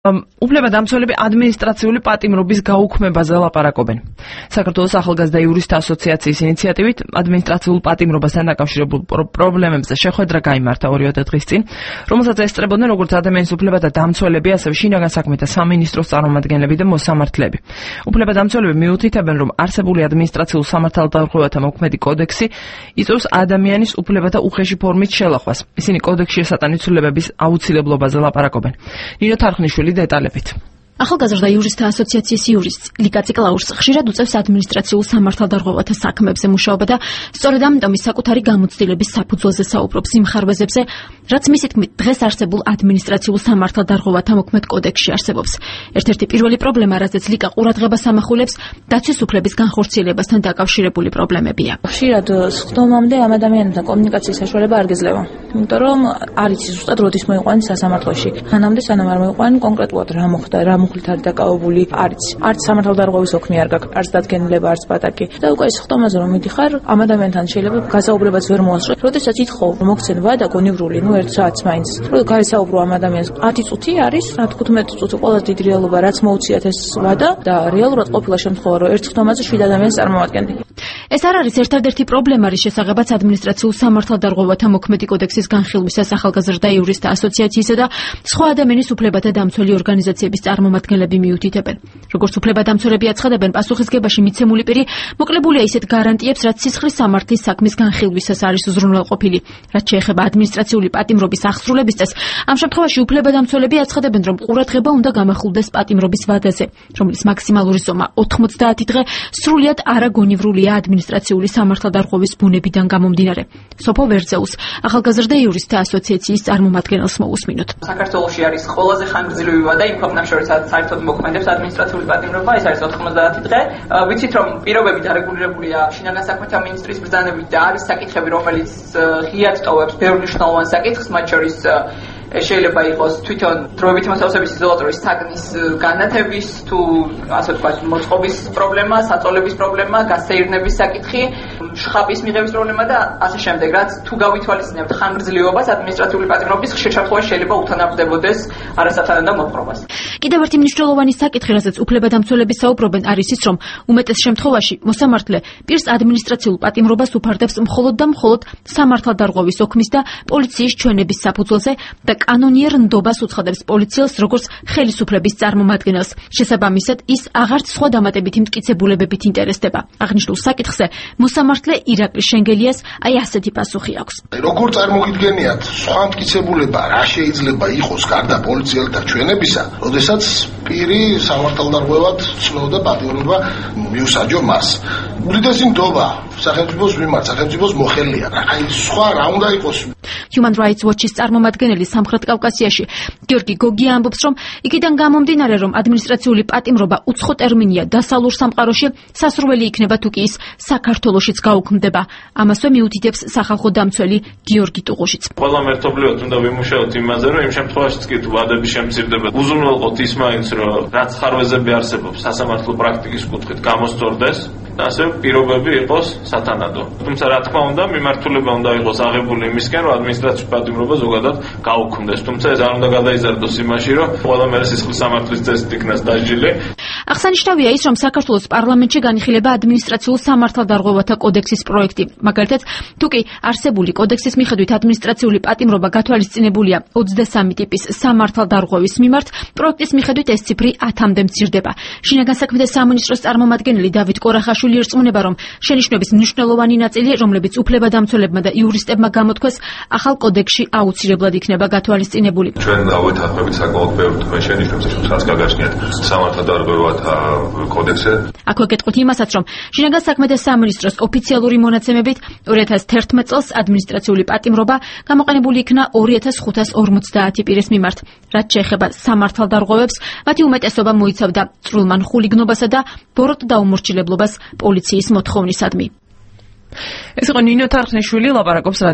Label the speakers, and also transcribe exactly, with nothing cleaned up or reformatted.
Speaker 1: უფლებადამცველები ადმინისტრაციული პატიმრობის გაუქმებაზე ლაპარაკობენ. საქართველოს ახალგაზრდა იურისტთა ასოციაციის ინიციატივით ადმინისტრაციულ პატიმრობასთან დაკავშირებულ პრობლემებზე შეხვედრა გაიმართა ორიოდე დღის წინ, რომელსაც ესწრებოდნენ როგორც ადამიანის უფლებათა დამცველები, ასევე შინაგან საქმეთა სამინისტროს წარმომადგენლები და მოსამართლეები. უფლებადამცველები მიუთითებენ, რომ არსებული ადმინისტრაციულ სამართალდარღვევათა მოქმედი კოდექსი იწვევს ადამიანის უფლებათა უხეში ფორმით შელახვას. ისინი კოდექსში შესატანისწულებების აუცილებლობაზე ლაპარაკობენ. ნინო თარხნიშვილი დეტალებით.
Speaker 2: ახალგაზრდა იურისტთა ასოციაციის იურისტ ლიკა ციკლაურს ხშირად უწევს ადმინისტრაციულ სამართალდარღვევათა საქმეებზე მუშაობა და სწორედ ამიტომ ის საკუთარი გამოცდილების საფუძველზე საუბრობს იმ ხარვეზებზე, რაც მისი თქმით დღეს არსებულ ადმინისტრაციულ სამართალდარღვევათა მოქმედ კოდექსში არსებობს. ერთ-ერთი პირველი პრობლემა, რაზეც ლიკა ყურადღებას ამახვილებს, დაცვის უფლების განხორციელებასთან დაკავშირებული პრობლემებია.
Speaker 3: ხშირად სხდომამდე ამ ადამიანებთან კომუნიკაციის საშუალება არ გეძლევა, იმიტომ რომ არ იცი ზუსტად როდის მოიყვანენ სასამართლოში. მანამდე სანამ არ მოიყვანენ კონკრეტულად რა მოხდა, რა მოხდით არის დაკავებული, არც არც სამართალდარღვევის ოქმი არ გაქვს, არც დადგენილება, არც პატაკი. და უკვე ის ხდომაზე რომ მიდიხარ, ამ ადამიანთან შეიძლება გასაუბრებაც ვერ მოასწრო. როდესაც ითხოვ რომ მოგცენ ვადა გონივრული, ნუ ერთ საათს მაინც. რომ გაისაუბრო ამ ადამიანს ათი წუთი არის, რა თხუთმეტი წუთი ყველაზე დიდი რეალობა, რაც მოუციათ ეს ვადა და რეალურად ყოფილა შემთხვევა, რომ ერთ ხდომაზე შვიდ ადამიანს წარმოვადგენდი.
Speaker 2: ეს არ არის ერთადერთი პრობლემა, რის შესახებაც ადმინისტრაციულ სამართალდარღვევათა მოქმედი კოდექსის განხილვისას ახალგაზრდა იურისტთა ასოციაციისა და სხვა ადამიანის უფლებათა დამცველი ორგანიზაციების წარმომადგენლები მიუთითებენ. როგორც უფლებადამცველები აცხადებენ, პასუხისგებაში მიცემული პირი მოკლებულია ისეთ გარანტიებს, რაც სისხლის სამართლის საქმის განხილვისას არის უზრუნველყოფილი. რაც შეეხება ადმინისტრაციული პატიმრობის აღსრულებისას, ამ შემთხვევაში უფლებადამცველები აცხადებენ, რომ ყურადღება უნდა გამახვილდეს პატიმრობის ვადაზე, რომლის მაქსიმალური ზომა ოთხმოცდაათი დღე სრულიად არაგონივრულია ადმინისტრაციული სამართალდარღვევის ბუნებიდან გამომდინარე. სოფო ვერძეუს, ახალგაზრდა იურისტთა ასოციაციის წარმომადგენელს მოусმინოთ.
Speaker 4: საქართველოში არის ყველაზე ხანგრძლივი ვადა იმ ქვეყნებს შორის, სადაც საერთოდ მოქმედებს ადმინისტრაციული პატიმრობა, ეს არის ოთხმოცდაათი დღე. ვიცით, რომ პირობები დარეგულირებულია შინაგან საქმეთა მინისტრის ბრძანებით და არის საკითხები, რომელიც ღიად ტოვებს ბევრ მნიშვნელოვან საკითხს, მათ შორის შეიძლება იყოს თვითონ დროებითი მოსავსების იზოლატორის თაგნის განათების თუ ასე ვთქვათ მოწყობის პრობლემა, საწოლების პრობლემა, გასეირნების საკითხი, შხაპის მიღების პრობლემა და ასე შემდეგ. რაც თუ გავითვალისწინებთ ხანგრძლივობას, ადმინისტრაციული პატიმრობის ხშირ შემთხვევაში შეიძლება უთანაბრდებოდეს არასათანადო მოპყრობას.
Speaker 2: კიდევ ერთი მნიშვნელოვანი საკითხი, რასაც უფლებადამცველები საუბრობენ, არის ის, რომ უმეტეს შემთხვევაში მოსამართლე პირს ადმინისტრაციულ პატიმრობას უფარდებს მხოლოდ და მხოლოდ სამართალდარღვევის ოქმის და პოლიციის ჩვენების საფუძველზე და კანონიერ ნდობას უცხადებს პოლიციელს როგორც ხელისუფლების წარმომადგენელს. შესაბამისად, ის აღარც სხვა დამატებითი მტკიცებულებებით ინტერესდება. აღნიშნულ საკითხზე მოსამართლე ირაკლი შენგელიას აი ასეთი პასუხი აქვს.
Speaker 5: როგორ წარმოგიდგენიათ სხვა მტკიცებულება რა შეიძლება იყოს გარდა პოლიციელთა ჩვენებისა, როდესაც პირი სამართალდარღვევად ცნობდა პატიმრობა მიუსაჯო მას. უდიდესი ნდობა სახელმწიფოს მიმართ, სახელმწიფოს მოხელია. აი სხვა რა უნდა იყოს.
Speaker 2: Human Rights Watch-ის წარმომადგენელი სამხრეთ კავკასიაში გიორგი გოგია ამბობს, რომ იქიდან გამომდინარე, რომ ადმინისტრაციული პატიმრობა უცხო ტერმინია დასავლურ სამყაროში, სასურველი იქნება თუ კი ის საქართველოშიც გაუქმდება. ამასვე მიუთითებს სახალხო დამცველი გიორგი ტუღუშიც.
Speaker 6: ყველა მერთობლივად უნდა ვიმუშაოთ იმაზე, რომ იმ შემთხვევაშიც კი თუ ვადები შემცირდება, უზრუნველყოთ ის მაინც, რომ რაც ხარვეზები არსებობს სასამართლო პრაქტიკის კუთხით გამოსწორდეს. ასე პირობები იყოს სათანადო. თუმცა რა თქმა უნდა, მიმართულება უნდა იყოს აღებული იმისკენ, რომ ადმინისტრაციული პატიმრობა ზოგადად გაუქმდეს. თუმცა ეს არ უნდა გადაიზარდოს იმაში, რომ ყველა მერე სისხლის სამართლის წესით იქნას დაჯილი.
Speaker 2: აღსანიშნავია ის, რომ საქართველოს პარლამენტში განიხილება ადმინისტრაციულ სამართალდარღვევათა კოდექსის პროექტი. მაგალითად, თუ კი არსებული კოდექსის მიხედვით ადმინისტრაციული პატიმრობა გათვალისწინებულია ოცდასამი ტიპის სამართალდარღვევის მიმართ, პროექტის მიხედვით ეს ციფრი ათამდე მცირდება. შინაგან საქმეთა სამინისტროს წარმომადგენელი დავით კორახაშვილი ერწმუნება, რომ შენიშვნების მნიშვნელოვანი ნაწილი, რომლებიც უფლებადამცველებმა და იურისტებმა გამოთქვეს, ახალ კოდექსში აუცილებლად იქნება გათვალისწინებული.
Speaker 7: ჩვენ დავეთანხმებით საკმაოდ ბევრ შენიშვნებს, რაც გაგაჩნიათ სამართალდარღვევათა კოდექსზე.
Speaker 2: აქვე გეტყვით იმასაც, რომ შინაგან საქმეთა სამინისტროს ოფიციალური მონაცემებით ორი ათას თერთმეტ წელს ადმინისტრაციული პატიმრობა გამოყენებული იქნა ორი ათას ხუთას ორმოცდაათი პირის მიმართ. რაც შეეხება სამართალდარღვევებს, მათი უმეტესობა მოიცავდა წვრილმან ხულიგნობასა და ბოროტ დაუმორჩილებლობას პოლიციის მოთხოვნისადმი.
Speaker 1: ეს იყო ნინო თარხნიშვილი, ლაპარაკობს